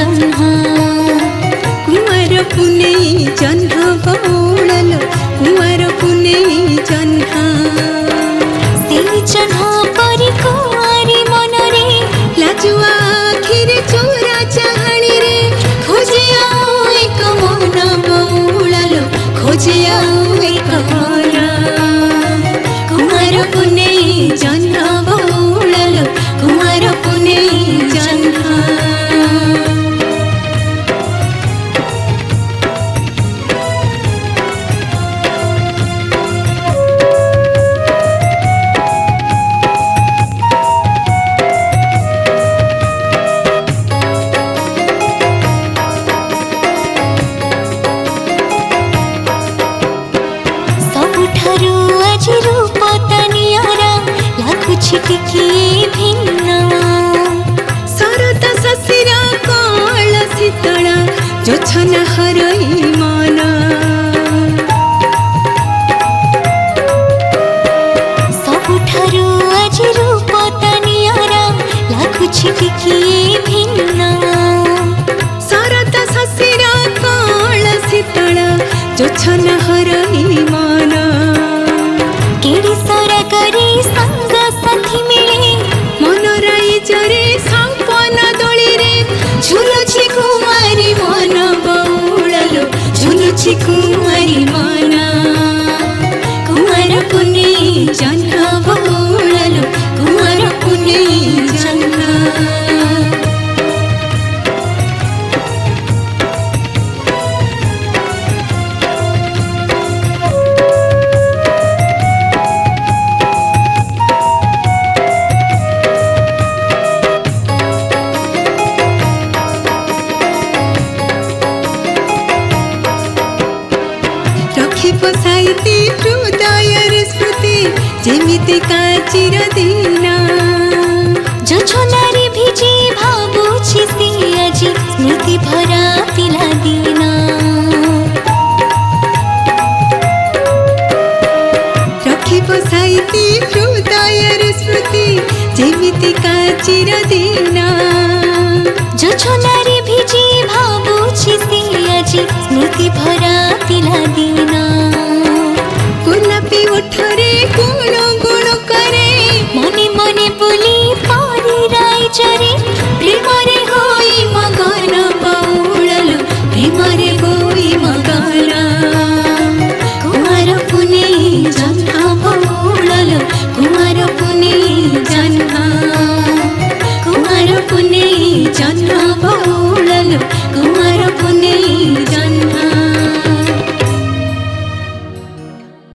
जन्हा कुमार पुनेई जन्हा बौड़लो कुमार पुनेई जन्हा से जन्हा परी कुमारी मनरे लाजुआ आखिरे चोरा चाहणी रे खोजे आओ एक मन बौड़लो खोजे आओ एक मन कुमार पुनेई जन्हा बौड़लो कुमार पुनेई जन्हा आज रूप तनियारा लाखुछि टिकिए भिन्न शरत शशिरा कळ शीतळ जोछना हरई मन सबुठारु आज रूप तनियारा लाखुछि टिकिए भिन्न शरत शशिरा कळ शीतळ जोछना हरई मन केड़ी सरा करी संग साथी मिले मनराई जरे संपन दोली रे झुलुछि कुमारी मन बौड़लो झुलुछि कुमारी मन कुमार पुनेई जन्हा बौड़लो कुमार पुनेई जन्हा बसाइती हृदयर स्मृति जेमिति काचिर दीना जोछनारे भिजी भाबुछि से आजी स्मृति भरा पिला दीना रखी बसाइती हृदयर स्मृति जेमिति काचिर दीना जोछनारे भिजी भाबुछि से आजी स्मृति भरा पिला दीना गोलापी ओठरे गुण गुण करे मने मने बोली पारी राय चरे प्रेमरे होई मगन बौड़लो प्रेमरे होई मगन कुमार पुनेई जन्हा बौड़लो कुमार पुनेई जन्हा कुमार पुनेई जन्हा बौड़लो कुमार पुनेई